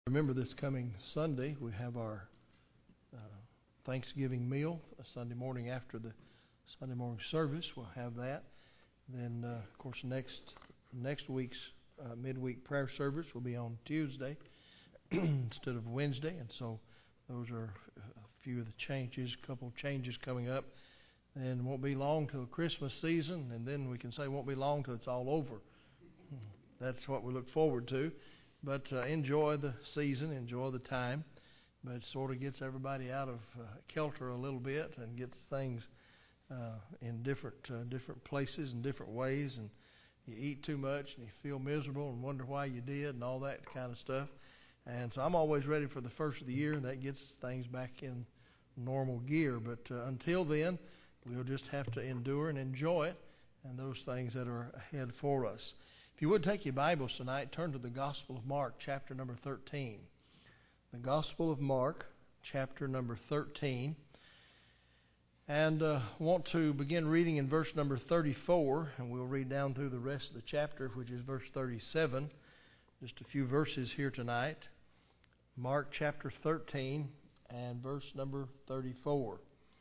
Remember, this coming Sunday, we have our Thanksgiving meal, Sunday morning after the Sunday morning service. We'll have that. Then, of course, next week's midweek prayer service will be on Tuesday instead of Wednesday. And so those are a few of the changes, a couple of changes coming up. And it won't be long till Christmas season, and then we can say it won't be long till it's all over. That's what we look forward to. But enjoy the season, enjoy the time. But it sort of gets everybody out of kilter a little bit and gets things in different places and different ways. And you eat too much and you feel miserable and wonder why you did and all that kind of stuff. And so I'm always ready for the first of the year, and that gets things back in normal gear. But until then, we'll just have to endure and enjoy it and those things that are ahead for us. If you would take your Bibles tonight, turn to the Gospel of Mark, chapter number 13. The Gospel of Mark, chapter number 13. And want to begin reading in verse number 34, and we'll read down through the rest of the chapter, which is verse 37. Just a few verses here tonight. Mark chapter 13 and verse number 34.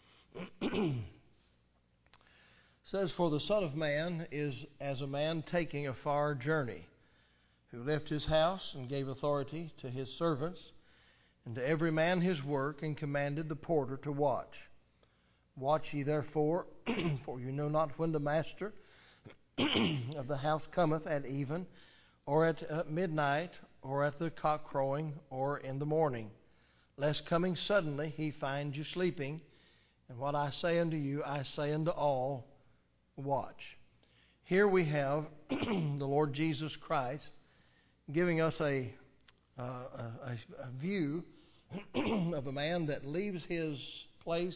Says, "For the Son of Man is as a man taking a far journey, who left his house and gave authority to his servants, and to every man his work, and commanded the porter to watch. Watch ye therefore, for you know not when the master of the house cometh at even, or at midnight, or at the cock crowing, or in the morning, lest coming suddenly he find you sleeping. And what I say unto you, I say unto all, watch." Here we have the Lord Jesus Christ giving us a view of a man that leaves his place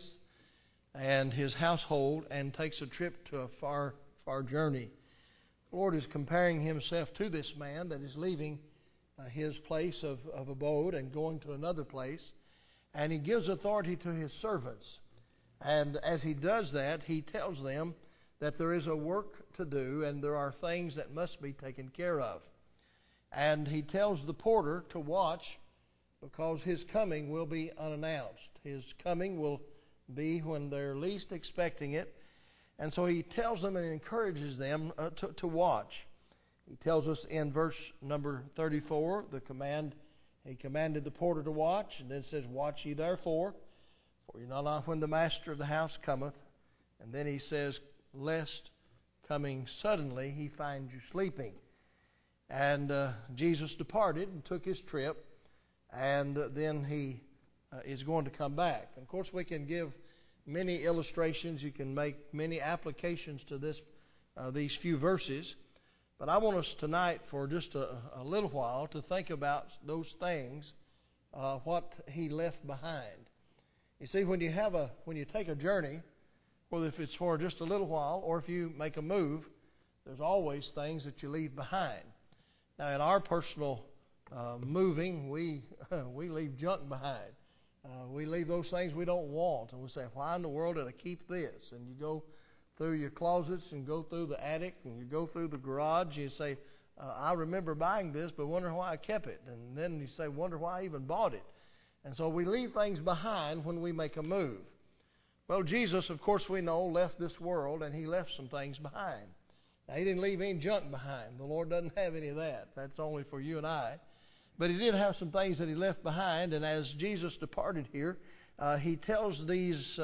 and his household and takes a trip to a far journey. The Lord is comparing himself to this man that is leaving his place of abode and going to another place, and he gives authority to his servants. And as he does that, he tells them that there is a work to do and there are things that must be taken care of. And he tells the porter to watch because his coming will be unannounced. His coming will be when they're least expecting it. And so he tells them and encourages them to watch. He tells us in verse number 34, he commanded the porter to watch, and then says, "Watch ye therefore, for you know not when the master of the house cometh." And then he says, "Lest coming suddenly he find you sleeping." And Jesus departed and took his trip, and then he is going to come back. And of course, we can give many illustrations. You can make many applications to these few verses. But I want us tonight, for just a little while, to think about those things, what he left behind. You see, when you take a journey, whether if it's for just a little while or if you make a move, there's always things that you leave behind. Now, in our personal moving, we leave junk behind. We leave those things we don't want, and we say, "Why in the world did I keep this?" And you go through your closets and go through the attic and you go through the garage, and you say, "I remember buying this, but wonder why I kept it." And then you say, "Wonder why I even bought it." And so we leave things behind when we make a move. Well, Jesus, of course, we know, left this world, and he left some things behind. Now, he didn't leave any junk behind. The Lord doesn't have any of that. That's only for you and I. But he did have some things that he left behind, and as Jesus departed here, he tells these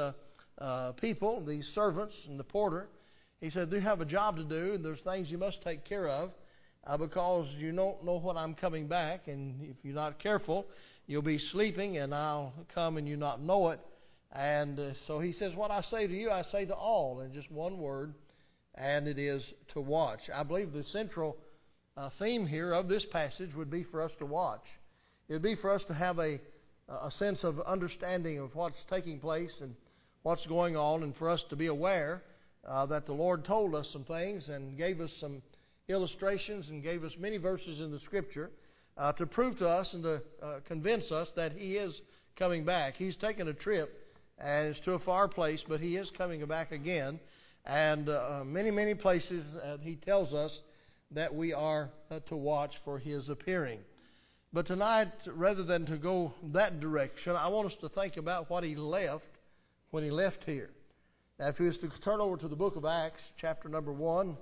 people, these servants and the porter, he said, "You have a job to do, and there's things you must take care of, because you don't know when I'm coming back, and if you're not careful, you'll be sleeping, and I'll come and you not know it." And so he says, "What I say to you, I say to all," in just one word, and it is to watch. I believe the central theme here of this passage would be for us to watch. It would be for us to have a sense of understanding of what's taking place and what's going on, and for us to be aware that the Lord told us some things and gave us some illustrations and gave us many verses in the Scripture to prove to us and to convince us that he is coming back. He's taken a trip, and it's to a far place, but he is coming back again. And many places he tells us that we are to watch for his appearing. But tonight, rather than to go that direction, I want us to think about what he left when he left here. Now, if you was to turn over to the book of Acts, chapter number 1,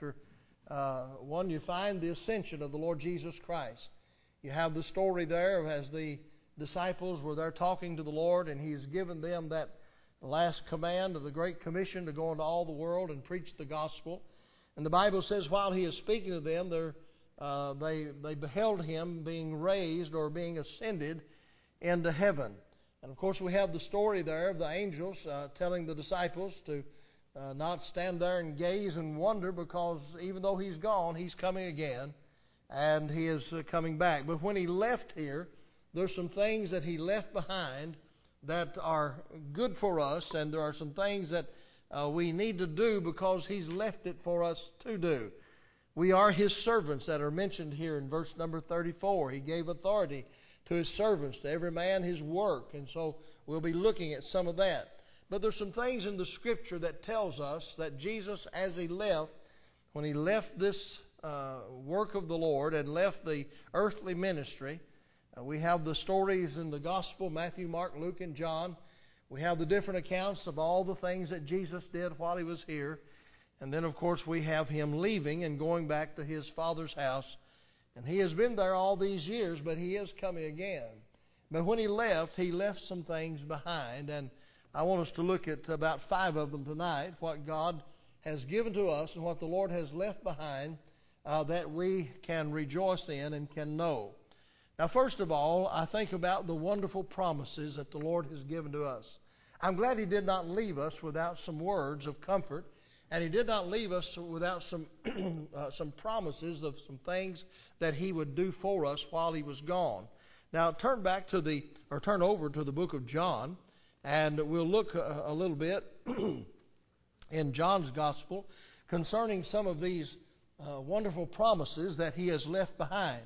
you find the ascension of the Lord Jesus Christ. You have the story there as the disciples were there talking to the Lord, and He's given them that last command of the Great Commission to go into all the world and preach the gospel. And the Bible says while He is speaking to them, they beheld Him being raised or being ascended into heaven. And of course we have the story there of the angels telling the disciples to not stand there and gaze and wonder, because even though He's gone, He's coming again, and He is coming back. But when He left here, there's some things that He left behind that are good for us, and there are some things that we need to do because He's left it for us to do. We are His servants that are mentioned here in verse number 34. He gave authority to His servants, to every man his work. And so we'll be looking at some of that. But there's some things in the Scripture that tells us that Jesus, as He left, when He left this work of the Lord and left the earthly ministry, we have the stories in the Gospel, Matthew, Mark, Luke, and John. We have the different accounts of all the things that Jesus did while He was here. And then, of course, we have Him leaving and going back to His Father's house. And He has been there all these years, but He is coming again. But when He left some things behind. And I want us to look at about 5 of them tonight, what God has given to us and what the Lord has left behind that we can rejoice in and can know. Now, first of all, I think about the wonderful promises that the Lord has given to us. I'm glad He did not leave us without some words of comfort, and He did not leave us without some promises of some things that He would do for us while He was gone. Now, turn over to the book of John, and we'll look a little bit in John's Gospel concerning some of these wonderful promises that He has left behind.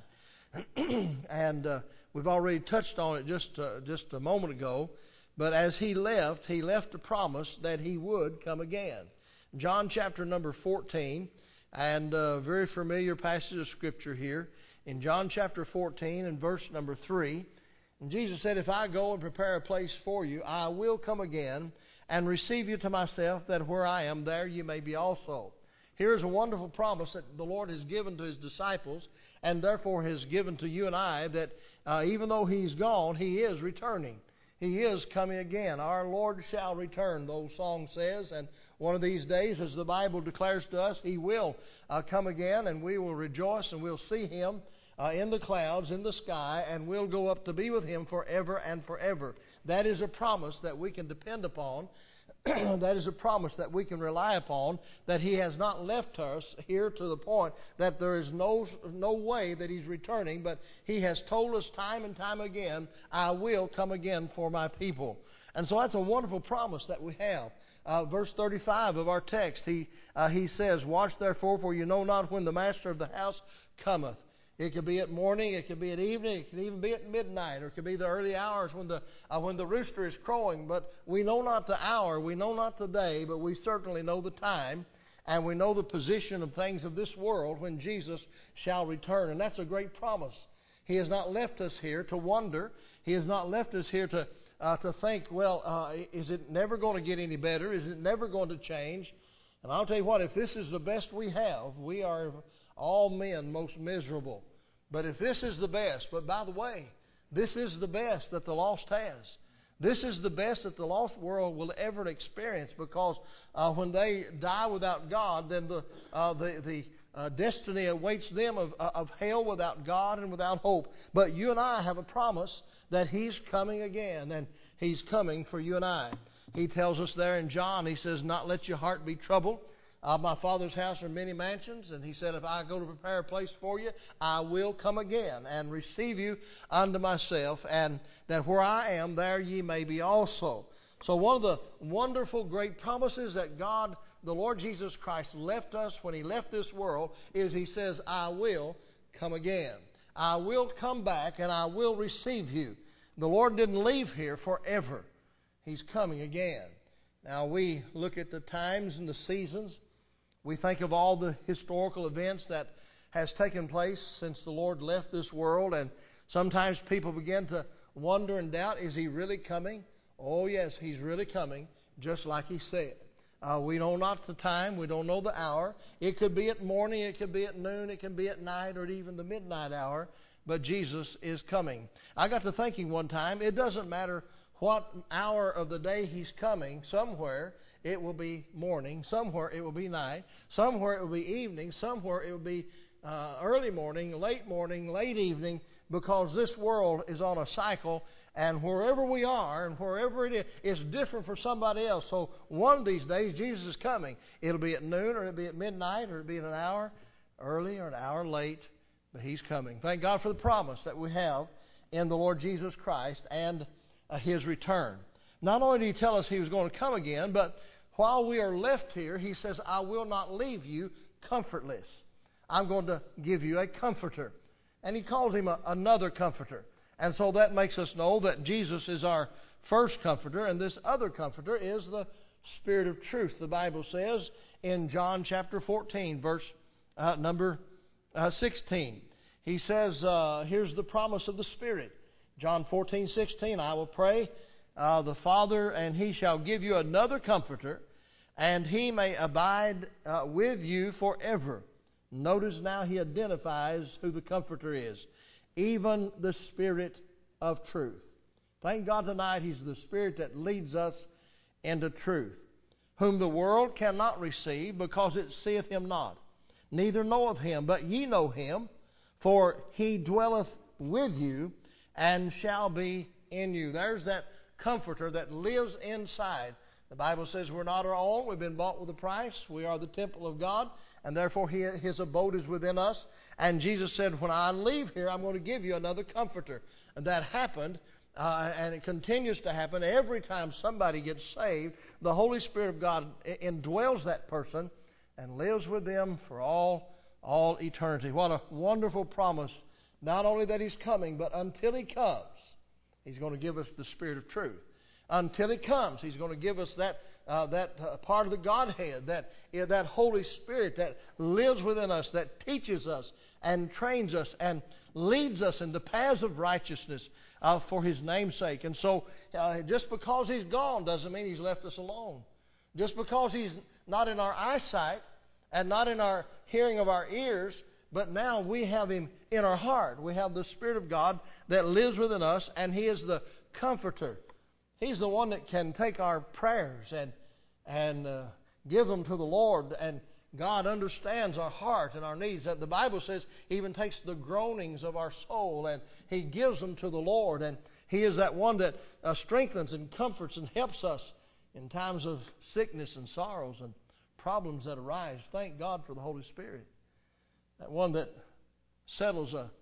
And we've already touched on it just a moment ago. But as He left a promise that He would come again. John chapter number 14, and a very familiar passage of Scripture here. In John chapter 14 and verse number 3, and Jesus said, "If I go and prepare a place for you, I will come again and receive you to myself, that where I am, there you may be also." Here's a wonderful promise that the Lord has given to His disciples, and therefore has given to you and I, that even though He's gone, He is returning. He is coming again. Our Lord shall return, the old song says. And one of these days, as the Bible declares to us, He will come again, and we will rejoice, and we'll see Him in the clouds, in the sky, and we'll go up to be with Him forever and forever. That is a promise that we can depend upon. That is a promise that we can rely upon, that He has not left us here to the point that there is no way that He's returning, but He has told us time and time again, "I will come again for my people." And so that's a wonderful promise that we have. Verse 35 of our text, he says, "Watch therefore, for you know not when the master of the house cometh." It could be at morning, it could be at evening, it could even be at midnight, or it could be the early hours when the rooster is crowing. But we know not the hour, we know not the day, but we certainly know the time, and we know the position of things of this world when Jesus shall return. And that's a great promise. He has not left us here to wonder. He has not left us here to think, is it never going to get any better? Is it never going to change? And I'll tell you what, if this is the best we have, we are all men most miserable. But if this is the best, but by the way, this is the best that the lost has. This is the best that the lost world will ever experience, because when they die without God, then the destiny awaits them of hell without God and without hope. But you and I have a promise that He's coming again, and He's coming for you and I. He tells us there in John, He says, "Not let your heart be troubled. My Father's house are many mansions." And He said, "If I go to prepare a place for you, I will come again and receive you unto myself, and that where I am, there ye may be also." So one of the wonderful great promises that God, the Lord Jesus Christ, left us when He left this world is He says, "I will come again. I will come back, and I will receive you." The Lord didn't leave here forever. He's coming again. Now we look at the times and the seasons. We think of all the historical events that has taken place since the Lord left this world, and Sometimes people begin to wonder and doubt, is He really coming? Oh yes, He's really coming, just like He said. We know not the time, we don't know the hour. It could be at morning, it could be at noon, it can be at night, or even the midnight hour. But Jesus is coming. I got to thinking one time, it doesn't matter what hour of the day He's coming. Somewhere it will be morning, somewhere it will be night, somewhere it will be evening, somewhere it will be early morning, late evening, because this world is on a cycle, and wherever we are and wherever it is, it's different for somebody else. So one of these days, Jesus is coming. It'll be at noon, or it'll be at midnight, or it'll be an hour early or an hour late, but He's coming. Thank God for the promise that we have in the Lord Jesus Christ and His return. Not only did He tell us He was going to come again, but while we are left here, He says, I will not leave you comfortless. I'm going to give you a comforter. And He calls Him another comforter. And so that makes us know that Jesus is our first comforter, and this other comforter is the Spirit of truth. The Bible says in John chapter 14, verse number 16. He says, here's the promise of the Spirit. John 14:16, I will pray the Father, and He shall give you another comforter, and He may abide with you forever. Notice now He identifies who the comforter is. Even the Spirit of truth. Thank God tonight He's the Spirit that leads us into truth, whom the world cannot receive, because it seeth Him not, neither knoweth Him. But ye know Him, for He dwelleth with you and shall be in you. There's that comforter that lives inside. The Bible says we're not our own. We've been bought with a price. We are the temple of God, and therefore His abode is within us. And Jesus said, when I leave here, I'm going to give you another comforter. And that happened, and it continues to happen. Every time somebody gets saved, the Holy Spirit of God indwells that person and lives with them for all eternity. What a wonderful promise. Not only that He's coming, but until He comes, He's going to give us the Spirit of truth. Until He comes, He's going to give us that part of the Godhead, that Holy Spirit that lives within us, that teaches us and trains us and leads us in the paths of righteousness for His name's sake. And so just because He's gone doesn't mean He's left us alone. Just because He's not in our eyesight and not in our hearing of our ears, but now we have Him in our heart. We have the Spirit of God that lives within us, and He is the comforter. He's the one that can take our prayers and give them to the Lord. And God understands our heart and our needs. That the Bible says He even takes the groanings of our soul and He gives them to the Lord. And He is that one that strengthens and comforts and helps us in times of sickness and sorrows and problems that arise. Thank God for the Holy Spirit. That one that settles an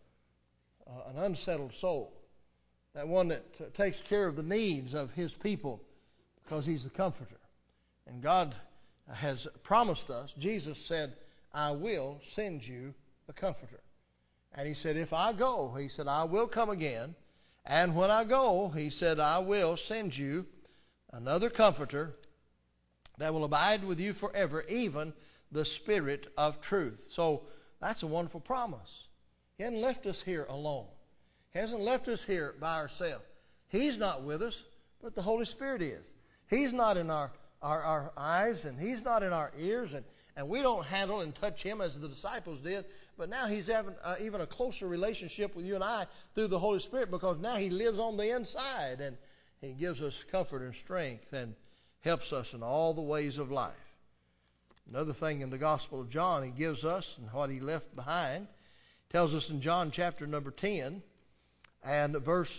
unsettled soul. That one that takes care of the needs of His people, because He's the comforter. And God has promised us, Jesus said, I will send you a comforter. And He said, if I go, He said, I will come again. And when I go, He said, I will send you another comforter that will abide with you forever, even the Spirit of truth. So that's a wonderful promise. He hasn't left us here alone. He hasn't left us here by ourselves. He's not with us, but the Holy Spirit is. He's not in our eyes, and He's not in our ears, and we don't handle and touch Him as the disciples did. But now He's having even a closer relationship with you and I through the Holy Spirit, because now He lives on the inside, and He gives us comfort and strength and helps us in all the ways of life. Another thing in the Gospel of John He gives us, and what He left behind, tells us in John chapter number 10 and verse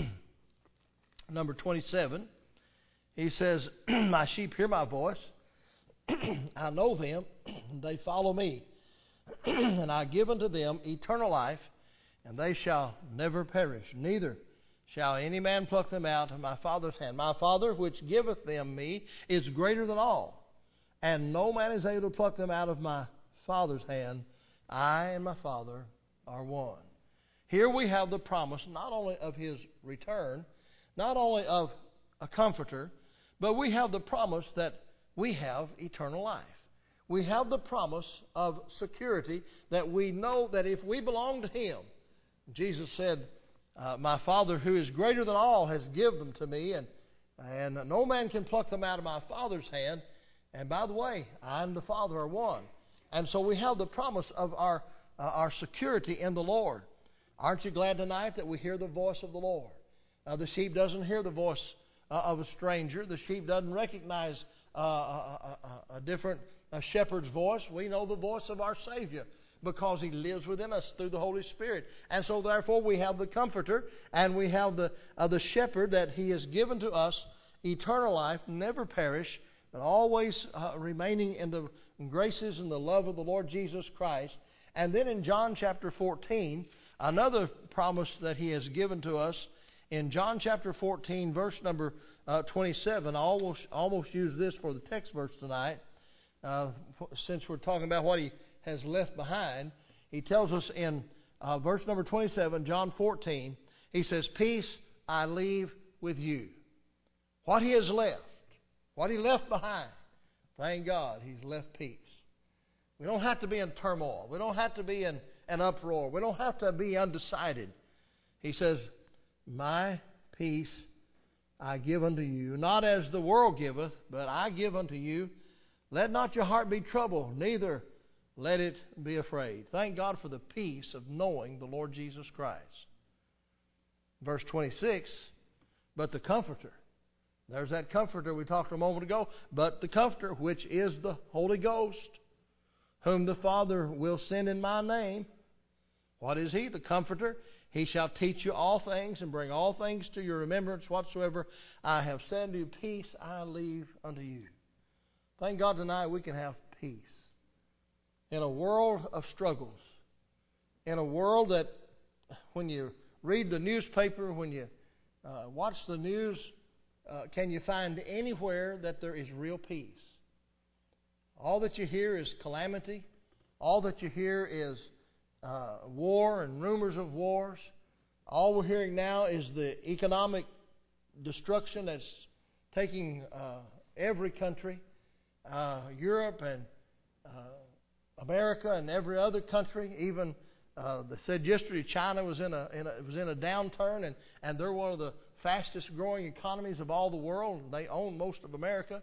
number 27, He says, my sheep hear my voice. I know them, and they follow me. And I give unto them eternal life, and they shall never perish. Neither shall any man pluck them out of my Father's hand. My Father, which giveth them me, is greater than all, and no man is able to pluck them out of my Father's hand. I and my Father are one. Here we have the promise not only of His return, not only of a comforter, but we have the promise that we have eternal life. We have the promise of security, that we know that if we belong to Him, Jesus said, My Father who is greater than all has given them to me, and no man can pluck them out of my Father's hand. And by the way, I and the Father are one. And so we have the promise of our security in the Lord. Aren't you glad tonight that we hear the voice of the Lord? The sheep doesn't hear the voice of a stranger. The sheep doesn't recognize a different shepherd's voice. We know the voice of our Savior because He lives within us through the Holy Spirit. And so therefore we have the Comforter, and we have the Shepherd that He has given to us, eternal life, never perish, but always remaining in the graces and the love of the Lord Jesus Christ. And then in John chapter 14, another promise that He has given to us, in John chapter 14, verse number 27, I almost use this for the text verse tonight, since we're talking about what He has left behind. He tells us in verse number 27, John 14, He says, "Peace I leave with you." What He has left, what He left behind, thank God He's left peace. We don't have to be in turmoil. We don't have to be in an uproar. We don't have to be undecided. He says, "My peace I give unto you, not as the world giveth, but I give unto you. Let not your heart be troubled, neither let it be afraid." Thank God for the peace of knowing the Lord Jesus Christ. Verse 26, "But the Comforter," there's that Comforter we talked a moment ago, "but the Comforter, which is the Holy Ghost, whom the Father will send in my name." What is He? The Comforter. "He shall teach you all things, and bring all things to your remembrance whatsoever I have said unto you. Peace I leave unto you." Thank God tonight we can have peace. In a world of struggles, in a world that when you read the newspaper, when you watch the news, can you find anywhere that there is real peace? All that you hear is calamity. All that you hear is war and rumors of wars. All we're hearing now is the economic destruction that's taking every country, Europe and America and every other country. Even they said yesterday China was in a downturn, and they're one of the fastest growing economies of all the world. They own most of America.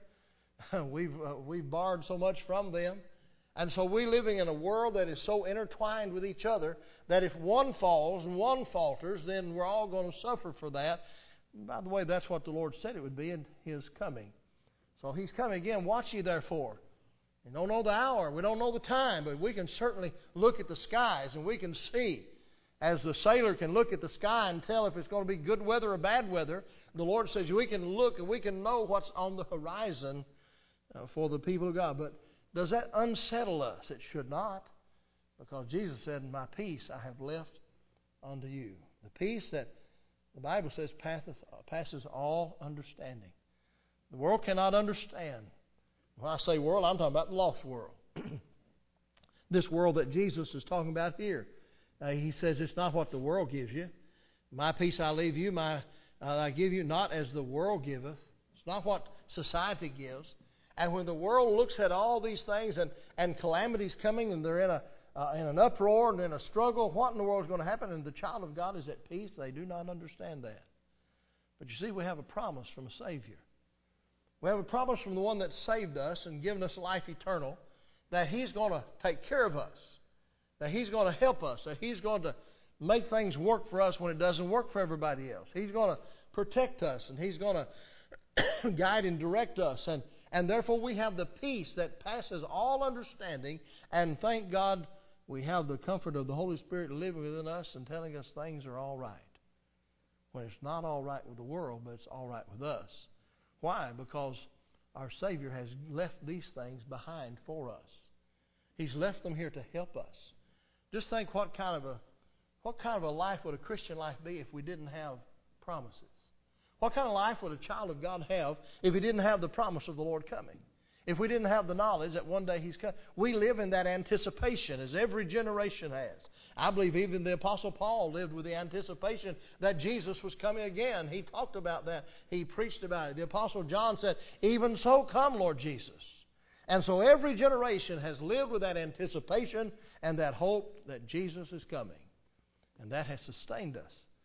We've borrowed so much from them. And so we're living in a world that is so intertwined with each other that if one falls and one falters, then we're all going to suffer for that. And by the way, that's what the Lord said it would be in His coming. So He's coming again. Watch ye therefore. We don't know the hour. We don't know the time, but we can certainly look at the skies and we can see. As the sailor can look at the sky and tell if it's going to be good weather or bad weather, the Lord says we can look and we can know what's on the horizon for the people of God. But does that unsettle us? It should not, because Jesus said, "My peace I have left unto you." The peace that the Bible says passes all understanding. The world cannot understand. When I say world, I'm talking about the lost world. This world that Jesus is talking about here. He says it's not what the world gives you. "My peace I leave you, I give you, not as the world giveth." It's not what society gives. And when the world looks at all these things and calamities coming, and they're in an uproar and in a struggle, what in the world is going to happen? And the child of God is at peace. They do not understand that. But you see, we have a promise from a Savior. We have a promise from the one that saved us and given us life eternal, that He's going to take care of us, that He's going to help us, that He's going to make things work for us when it doesn't work for everybody else. He's going to protect us, and He's going to guide and direct us. And therefore we have the peace that passes all understanding. And thank God we have the comfort of the Holy Spirit living within us and telling us things are all right. When it's not all right with the world, but it's all right with us. Why? Because our Savior has left these things behind for us. He's left them here to help us. Just think what kind of a life would a Christian life be if we didn't have promises? What kind of life would a child of God have if he didn't have the promise of the Lord coming? If we didn't have the knowledge that one day He's coming? We live in that anticipation, as every generation has. I believe even the Apostle Paul lived with the anticipation that Jesus was coming again. He talked about that. He preached about it. The Apostle John said, "Even so come, Lord Jesus." And so every generation has lived with that anticipation and that hope that Jesus is coming. And that has sustained us.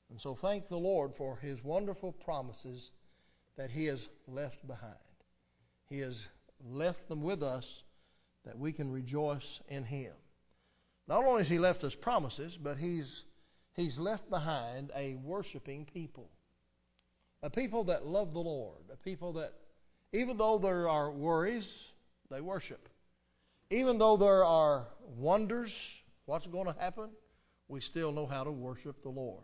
And so thank the Lord for His wonderful promises that He has left behind. He has left them with us that we can rejoice in Him. Not only has He left us promises, but He's left behind a worshiping people. A people that love the Lord. A people that, even though there are worries, they worship. Even though there are wonders, what's going to happen, we still know how to worship the Lord.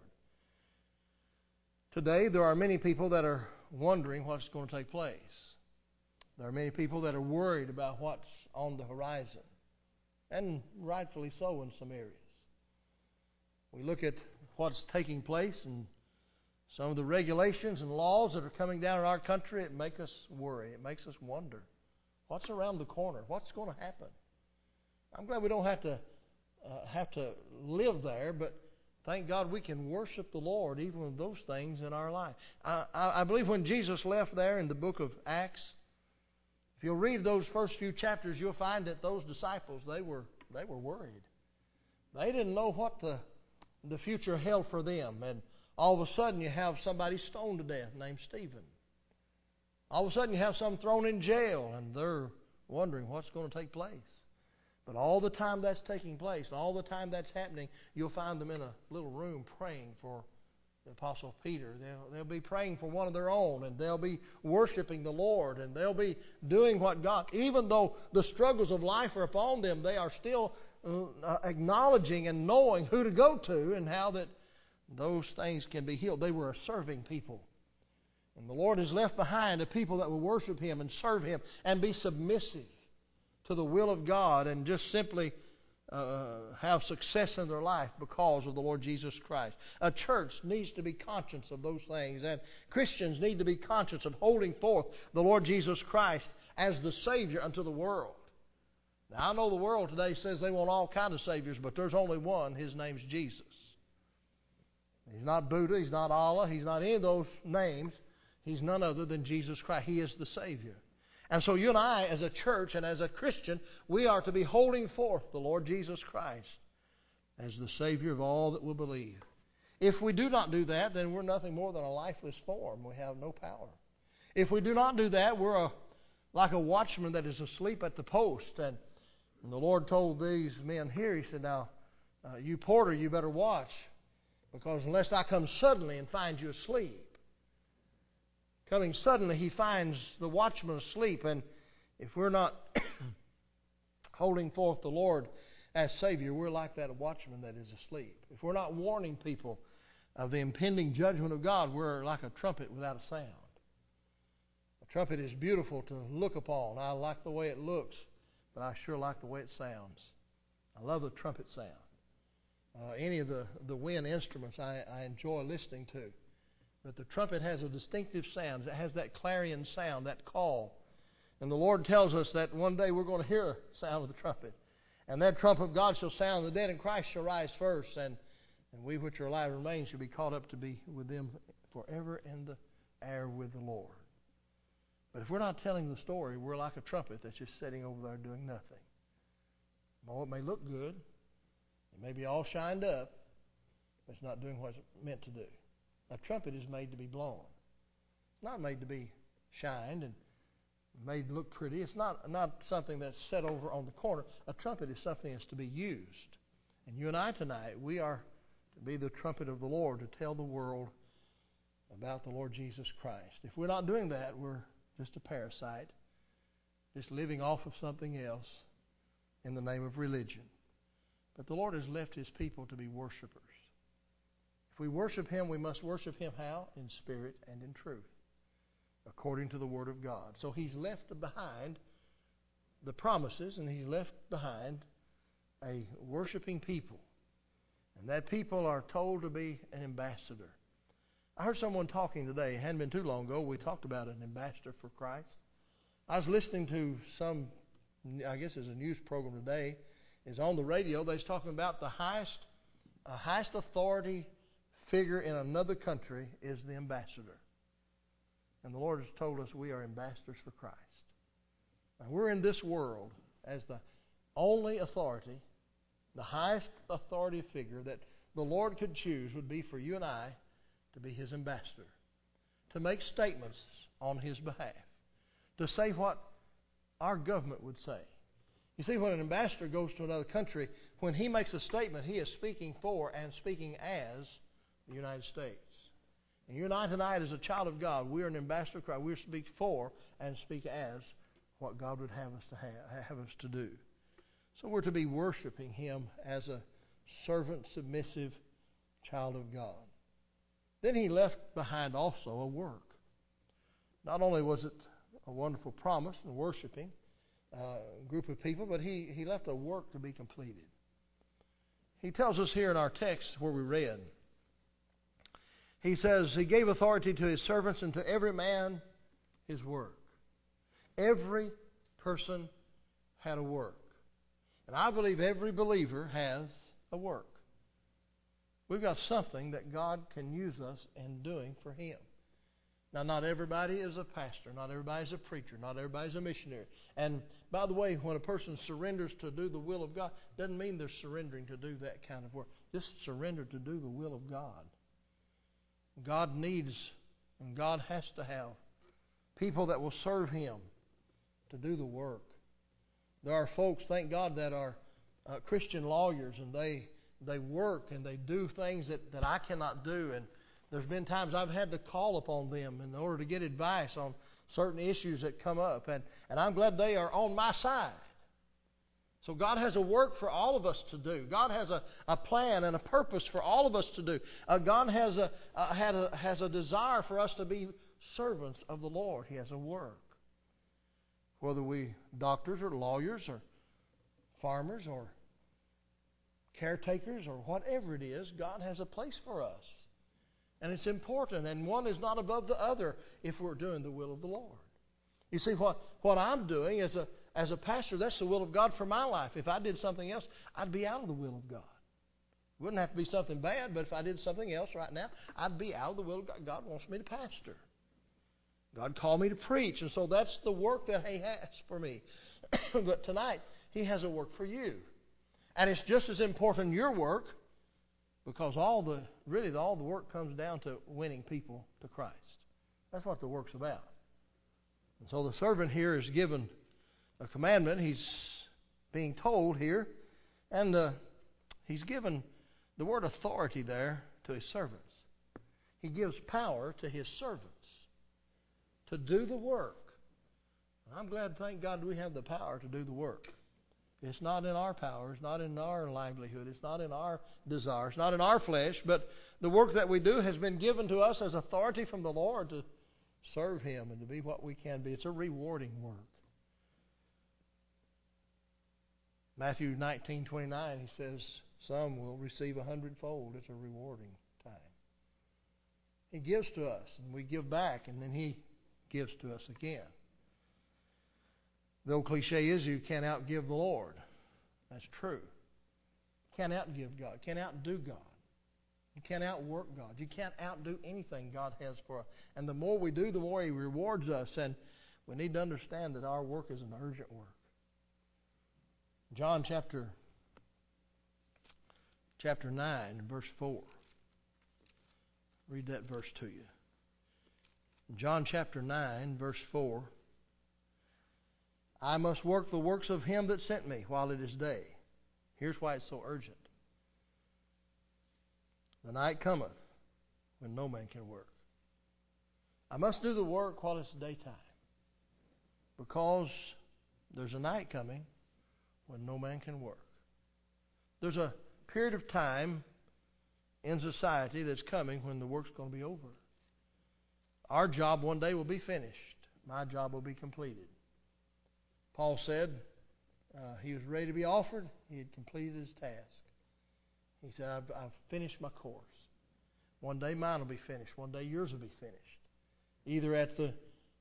Today, there are many people that are wondering what's going to take place. There are many people that are worried about what's on the horizon, and rightfully so in some areas. We look at what's taking place and some of the regulations and laws that are coming down in our country. It makes us worry. It makes us wonder. What's around the corner? What's going to happen? I'm glad we don't have to live there, but thank God we can worship the Lord even with those things in our life. I believe when Jesus left there in the book of Acts, if you'll read those first few chapters, you'll find that those disciples, they were worried. They didn't know what the future held for them. And all of a sudden you have somebody stoned to death named Stephen. All of a sudden you have some thrown in jail, and they're wondering what's going to take place. But all the time that's taking place, and all the time that's happening, you'll find them in a little room praying for the Apostle Peter. They'll be praying for one of their own, and they'll be worshiping the Lord, and they'll be doing what God, even though the struggles of life are upon them, they are still acknowledging and knowing who to go to and how that those things can be healed. They were a serving people. And the Lord has left behind a people that will worship Him and serve Him and be submissive to the will of God and just simply have success in their life because of the Lord Jesus Christ. A church needs to be conscious of those things, and Christians need to be conscious of holding forth the Lord Jesus Christ as the Savior unto the world. Now, I know the world today says they want all kinds of Saviors, but there's only one. His name's Jesus. He's not Buddha, He's not Allah, He's not any of those names. He's none other than Jesus Christ. He is the Savior. And so you and I, as a church and as a Christian, we are to be holding forth the Lord Jesus Christ as the Savior of all that will believe. If we do not do that, then we're nothing more than a lifeless form. We have no power. If we do not do that, we're like a watchman that is asleep at the post. And the Lord told these men here, He said, now, you porter, you better watch, because unless I come suddenly and find you asleep. Coming suddenly, He finds the watchman asleep, and if we're not holding forth the Lord as Savior, we're like that watchman that is asleep. If we're not warning people of the impending judgment of God, we're like a trumpet without a sound. A trumpet is beautiful to look upon. I like the way it looks, but I sure like the way it sounds. I love the trumpet sound. Any of the wind instruments I enjoy listening to. But the trumpet has a distinctive sound. It has that clarion sound, that call. And the Lord tells us that one day we're going to hear the sound of the trumpet. And that trump of God shall sound, the dead in Christ shall rise first, and we which are alive and remain shall be caught up to be with them forever in the air with the Lord. But if we're not telling the story, we're like a trumpet that's just sitting over there doing nothing. Well, it may look good. It may be all shined up, but it's not doing what it's meant to do. A trumpet is made to be blown. It's not made to be shined and made to look pretty. It's not something that's set over on the corner. A trumpet is something that's to be used. And you and I tonight, we are to be the trumpet of the Lord to tell the world about the Lord Jesus Christ. If we're not doing that, we're just a parasite, just living off of something else in the name of religion. But the Lord has left His people to be worshipers. If we worship Him, we must worship Him how? In spirit and in truth, according to the Word of God. So He's left behind the promises, and He's left behind a worshiping people. And that people are told to be an ambassador. I heard someone talking today, it hadn't been too long ago, we talked about an ambassador for Christ. I was listening to some, I guess it's a news program today, is on the radio. They was talking about the highest authority figure in another country is the ambassador. And the Lord has told us we are ambassadors for Christ. Now, we're in this world as the only authority, the highest authority figure that the Lord could choose would be for you and I to be His ambassador, to make statements on His behalf, to say what our government would say. You see, when an ambassador goes to another country, when he makes a statement, he is speaking for and speaking as the United States. And you and I tonight, as a child of God, we are an ambassador of Christ. We speak for and speak as what God would have us to have us to do. So we're to be worshiping Him as a servant, submissive child of God. Then He left behind also a work. Not only was it a wonderful promise and worshiping a group of people, but he left a work to be completed. He tells us here in our text where we read, He says, He gave authority to His servants and to every man his work. Every person had a work. And I believe every believer has a work. We've got something that God can use us in doing for Him. Now, not everybody is a pastor. Not everybody is a preacher. Not everybody is a missionary. And by the way, when a person surrenders to do the will of God, doesn't mean they're surrendering to do that kind of work. Just surrender to do the will of God. God needs and God has to have people that will serve Him to do the work. There are folks, thank God, that are Christian lawyers, and they work and they do things that I cannot do. And there's been times I've had to call upon them in order to get advice on certain issues that come up. And I'm glad they are on my side. So God has a work for all of us to do. God has a plan and a purpose for all of us to do. God has a desire for us to be servants of the Lord. He has a work. Whether we doctors or lawyers or farmers or caretakers or whatever it is, God has a place for us. And it's important, and one is not above the other if we're doing the will of the Lord. You see, what I'm doing as a pastor, that's the will of God for my life. If I did something else, I'd be out of the will of God. It wouldn't have to be something bad, but if I did something else right now, I'd be out of the will of God. God wants me to pastor. God called me to preach, and so that's the work that He has for me. But tonight, He has a work for you. And it's just as important your work, because all the work comes down to winning people to Christ. That's what the work's about. And so the servant here is given a commandment. He's being told here, and he's given the word authority there to his servants. He gives power to his servants to do the work. And I'm glad, thank God, we have the power to do the work. It's not in our power. It's not in our livelihood. It's not in our desire. It's not in our flesh. But the work that we do has been given to us as authority from the Lord to serve Him and to be what we can be. It's a rewarding work. Matthew 19:29, He says, some will receive 100-fold. It's a rewarding time. He gives to us, and we give back, and then He gives to us again. The old cliche is you can't outgive the Lord. That's true. You can't outgive God. You can't outdo God. You can't outwork God. You can't outdo anything God has for us. And the more we do, the more He rewards us. And we need to understand that our work is an urgent work. John chapter 9, verse 4. Read that verse to you. John chapter 9, verse 4. I must work the works of Him that sent me while it is day. Here's why it's so urgent. The night cometh when no man can work. I must do the work while it's daytime, because there's a night coming when no man can work. There's a period of time in society that's coming when the work's going to be over. Our job one day will be finished. My job will be completed. Paul said he was ready to be offered. He had completed his task. He said, I've finished my course. One day mine will be finished. One day yours will be finished. Either at the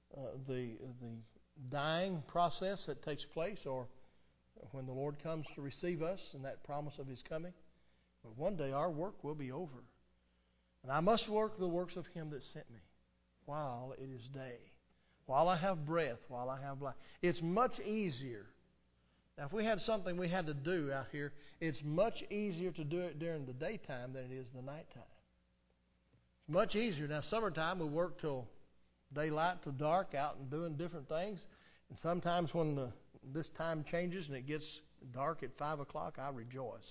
dying process that takes place, or when the Lord comes to receive us and that promise of His coming. But one day our work will be over. And I must work the works of Him that sent me while it is day. While I have breath, while I have life. It's much easier. Now, if we had something we had to do out here, it's much easier to do it during the daytime than it is the nighttime. It's much easier. Now, summertime, we work till daylight, till dark, out and doing different things. And sometimes when this time changes and it gets dark at 5 o'clock, I rejoice.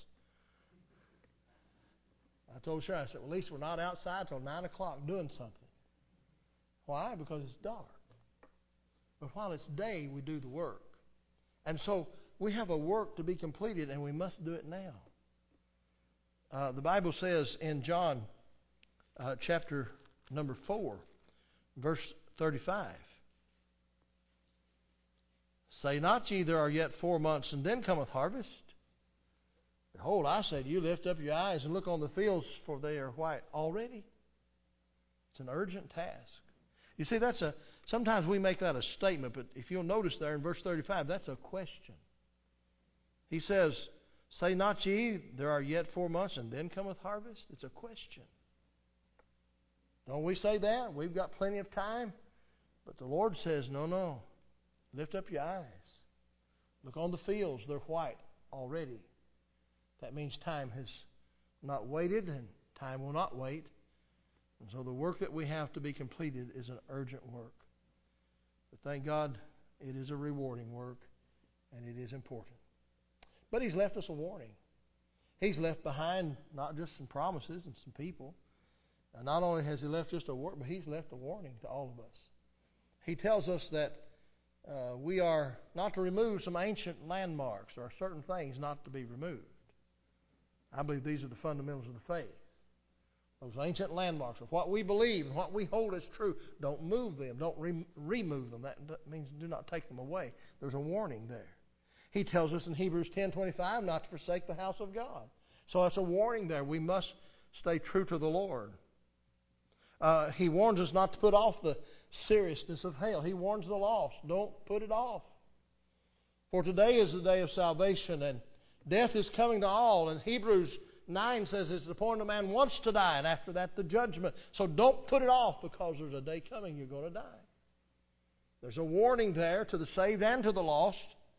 I told Sharon, I said, well, at least we're not outside till 9 o'clock doing something. Why? Because it's dark. But while it's day, we do the work. And so we have a work to be completed, and we must do it now. The Bible says in John chapter number 4, verse 35, say not ye, there are yet 4 months, and then cometh harvest. Behold, I say to you, lift up your eyes and look on the fields, for they are white already. It's an urgent task. You see, sometimes we make that a statement, but if you'll notice there in verse 35, that's a question. He says, say not ye, there are yet 4 months, and then cometh harvest? It's a question. Don't we say that? We've got plenty of time. But the Lord says, no. Lift up your eyes. Look on the fields, they're white already. That means time has not waited, and time will not wait. And so the work that we have to be completed is an urgent work. But thank God, it is a rewarding work, and it is important. But He's left us a warning. He's left behind not just some promises and some people. And not only has He left just a word, but He's left a warning to all of us. He tells us that we are not to remove some ancient landmarks or certain things not to be removed. I believe these are the fundamentals of the faith. Those ancient landmarks of what we believe and what we hold as true. Don't move them. Don't remove them. That means do not take them away. There's a warning there. He tells us in Hebrews 10:25 not to forsake the house of God. So that's a warning there. We must stay true to the Lord. He warns us not to put off the seriousness of hell. He warns the lost. Don't put it off. For today is the day of salvation, and death is coming to all. And Hebrews 9 says it's appointed a man once to die, and after that the judgment. So don't put it off, because there's a day coming you're going to die. There's a warning there to the saved and to the lost.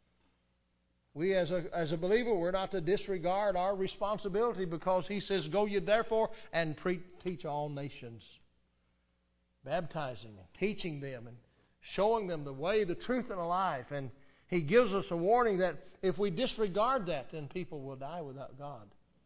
We as a believer, we're not to disregard our responsibility, because He says, go ye therefore and teach all nations. Baptizing and teaching them and showing them the way, the truth, and the life. And He gives us a warning that if we disregard that, then people will die without God.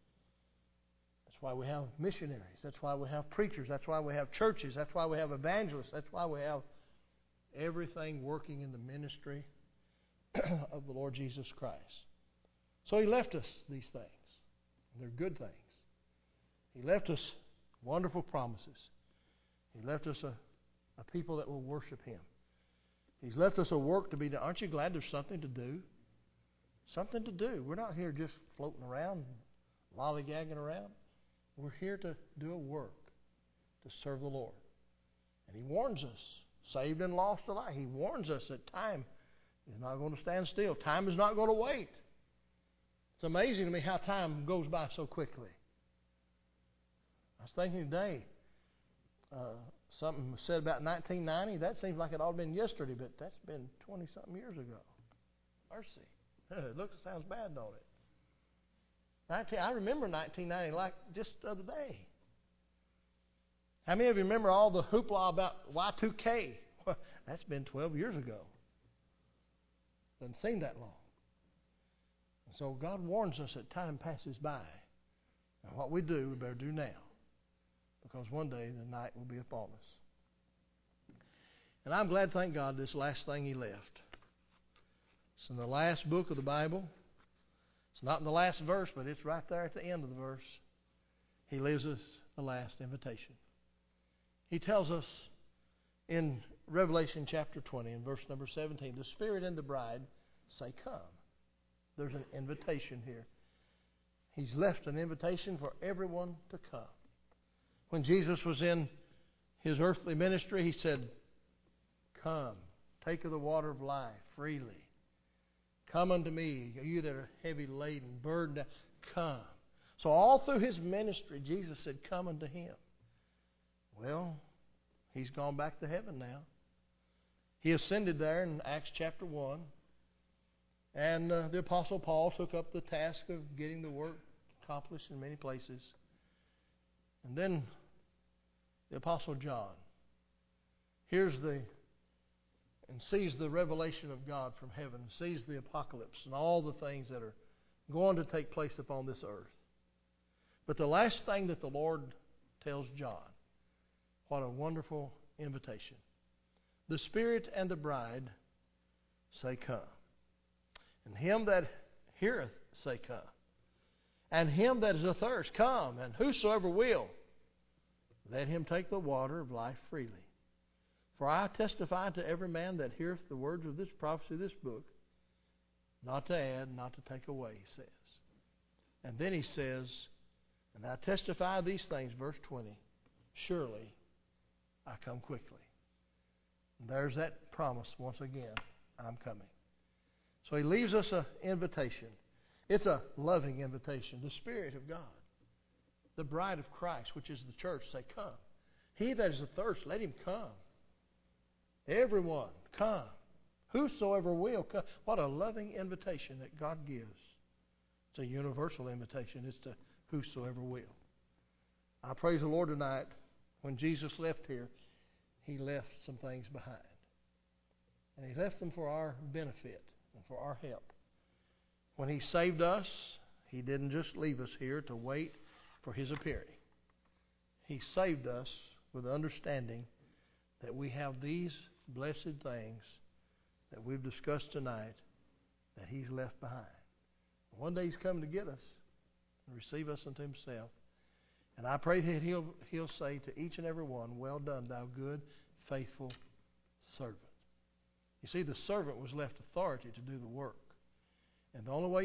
That's why we have missionaries. That's why we have preachers. That's why we have churches. That's why we have evangelists. That's why we have everything working in the ministry of the Lord Jesus Christ. So He left us these things. They're good things. He left us wonderful promises. He left us a people that will worship Him. He's left us a work to be done. Aren't you glad there's something to do? Something to do. We're not here just floating around, lollygagging around. We're here to do a work, to serve the Lord. And He warns us, saved and lost alike. He warns us that time is not going to stand still. Time is not going to wait. It's amazing to me how time goes by so quickly. I was thinking today, something was said about 1990. That seems like it ought to have been yesterday, but that's been 20-something years ago. Mercy. It sounds bad, don't it? I remember 1990 like just the other day. How many of you remember all the hoopla about Y2K? Well, that's been 12 years ago. Doesn't seem that long. And so God warns us that time passes by. And what we do, we better do now. Because one day the night will be upon us. And I'm glad, thank God, this last thing He left. It's in the last book of the Bible. It's not in the last verse, but it's right there at the end of the verse. He leaves us the last invitation. He tells us in Revelation chapter 20, in verse number 17, the Spirit and the bride say, come. There's an invitation here. He's left an invitation for everyone to come. When Jesus was in His earthly ministry, He said, come, take of the water of life freely. Come unto me, you that are heavy laden, burdened, come. So all through His ministry, Jesus said, come unto Him. Well, He's gone back to heaven now. He ascended there in Acts chapter 1. And the Apostle Paul took up the task of getting the work accomplished in many places. And then the Apostle John and sees the revelation of God from heaven, sees the apocalypse and all the things that are going to take place upon this earth. But the last thing that the Lord tells John, what a wonderful invitation. The Spirit and the bride say, Come. And him that heareth say, Come. And him that is athirst, come. And whosoever will, let him take the water of life freely. For I testify to every man that heareth the words of this prophecy of this book, not to add, not to take away, he says. And then he says, and I testify these things, verse 20, surely I come quickly. And there's that promise once again, I'm coming. So he leaves us an invitation. It's a loving invitation. The Spirit of God, the bride of Christ, which is the church, say, Come. He that is athirst, let him come. Everyone, come. Whosoever will, come. What a loving invitation that God gives. It's a universal invitation. It's to whosoever will. I praise the Lord tonight. When Jesus left here, He left some things behind. And He left them for our benefit and for our help. When He saved us, He didn't just leave us here to wait for His appearing. He saved us with the understanding that we have these blessed things that we've discussed tonight that He's left behind. One day He's coming to get us and receive us unto Himself. And I pray that He'll say to each and every one, Well done, thou good, faithful servant. You see, the servant was left authority to do the work. And the only way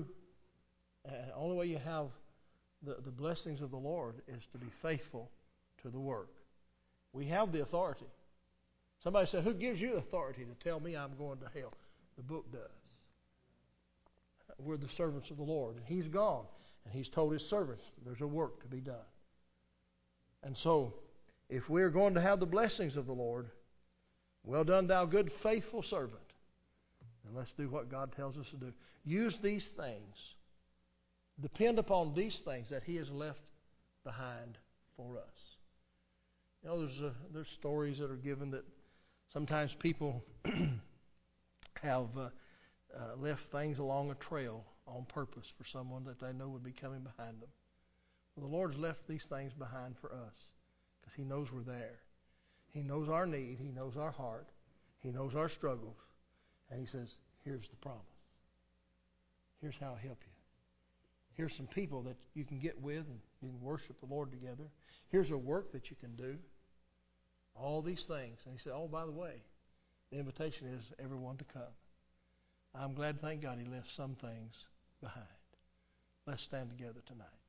you have the blessings of the Lord is to be faithful to the work. We have the authority. Somebody said, Who gives you the authority to tell me I'm going to hell? The book does. We're the servants of the Lord. And He's gone. And He's told His servants there's a work to be done. And so, if we're going to have the blessings of the Lord, well done, thou good, faithful servant. And let's do what God tells us to do. Use these things. Depend upon these things that He has left behind for us. You know, there's stories that are given that sometimes people have left things along a trail on purpose for someone that they know would be coming behind them. Well, the Lord's left these things behind for us because He knows we're there. He knows our need. He knows our heart. He knows our struggles. And He says, here's the promise. Here's how I'll help you. Here's some people that you can get with and you can worship the Lord together. Here's a work that you can do. All these things. And He said, oh, by the way, the invitation is everyone to come. I'm glad, thank God, He left some things behind. Let's stand together tonight.